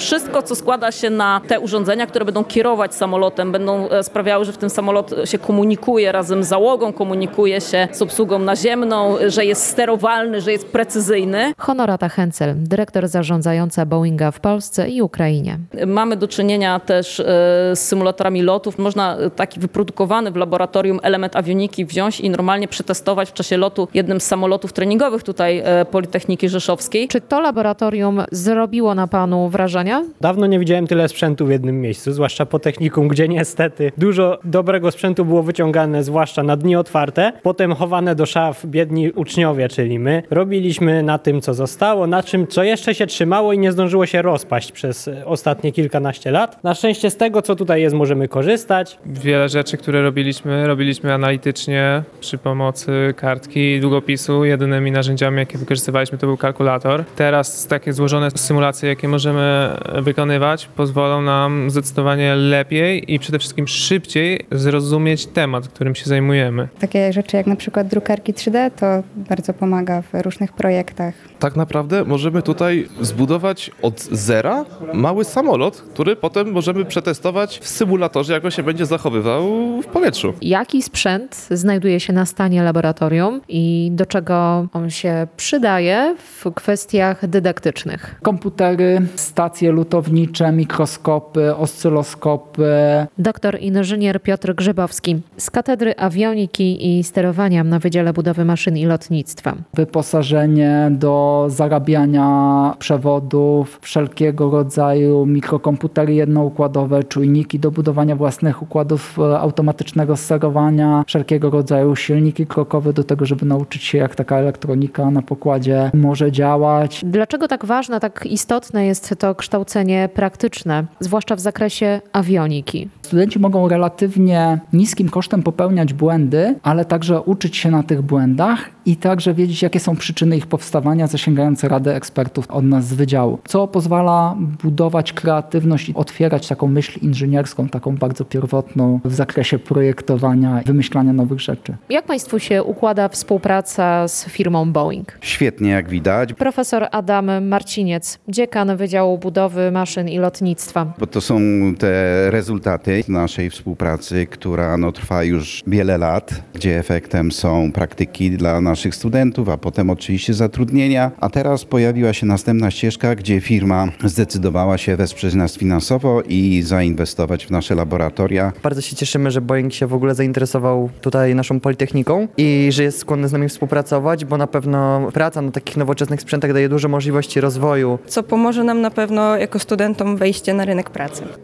wszystko, co składa się na te urządzenia, które będą kierować samolotem, będą sprawiały, że w tym samolot się komunikuje razem z załogą, komunikuje się z obsługą naziemną, że jest sterowalny, że jest precyzyjny. Honorata Hencel, dyrektor zarządzająca Boeinga w Polsce i Ukrainie. Mamy do czynienia też z symulatorami lotów. Można taki wyprodukowany w laboratorium element awioniki wziąć i normalnie przetestować w czasie lotu jednym z samolotów treningowych tutaj Politechniki Rzeszowskiej. Czy to laboratorium zrobiło na panu wrażenie? Dawno nie widziałem tyle sprzętu w jednym miejscu, zwłaszcza po technikum, gdzie niestety dużo dobrego sprzętu było wyciągane, zwłaszcza na dni otwarte, potem chowane do szaf biedni uczniowie, czyli my. Robiliśmy na tym, co zostało, na czym, co jeszcze się trzymało i nie zdążyło się rozpaść przez ostatnie kilkanaście lat. Na szczęście z tego, co tutaj jest, możemy korzystać. Wiele rzeczy, które robiliśmy analitycznie przy pomocy kartki i długopisu. Jedynymi narzędziami, jakie wykorzystywaliśmy, to był kalkulator. Teraz takie złożone symulacje, jakie możemy wykonywać, pozwolą nam zdecydowanie lepiej i przede wszystkim szybciej zrozumieć temat, którym się zajmujemy. Takie rzeczy jak na przykład drukarki 3D to bardzo pomaga w różnych projektach. Tak naprawdę możemy tutaj zbudować od zera mały samolot, który potem możemy przetestować w symulatorze, jak on się będzie zachowywał w powietrzu. Jaki sprzęt znajduje się na stanie laboratorium i do czego on się przydaje w kwestiach dydaktycznych? Komputery, stacje lutownicze, mikroskopy, oscyloskopy. Doktor inżynier Piotr Grzybowski z Katedry Awioniki i Sterowania na Wydziale Budowy Maszyn i Lotnictwa. Wyposażenie do zarabiania przewodów, wszelkiego rodzaju mikrokomputery jednoukładowe, czujniki do budowania własnych układów automatycznego sterowania, wszelkiego rodzaju silniki krokowe do tego, żeby nauczyć się, jak taka elektronika na pokładzie może działać. Dlaczego tak ważne, tak istotne jest to kształcenie praktyczne, zwłaszcza w zakresie awioniki? Studenci mogą relatywnie niskim kosztem popełniać błędy, ale także uczyć się na tych błędach i także wiedzieć, jakie są przyczyny ich powstawania, zasięgające rady ekspertów od nas z wydziału. Co pozwala budować kreatywność i otwierać taką myśl inżynierską, taką bardzo pierwotną w zakresie projektowania i wymyślania nowych rzeczy. Jak państwu się układa współpraca z firmą Boeing? Świetnie, jak widać. Profesor Adam Marciniec, dziekan Wydziału Budowy Maszyn i Lotnictwa. Bo to są te rezultaty naszej współpracy, która trwa już wiele lat, gdzie efektem są praktyki dla naszych studentów, a potem oczywiście zatrudnienia. A teraz pojawiła się następna ścieżka, gdzie firma zdecydowała się wesprzeć nas finansowo i zainwestować w nasze laboratoria. Bardzo się cieszymy, że Boeing się w ogóle zainteresował tutaj naszą Politechniką i że jest skłonny z nami współpracować, bo na pewno praca na takich nowoczesnych sprzętach daje duże możliwości rozwoju. Co pomoże nam na pewno jako studentom wejście na rynek pracy.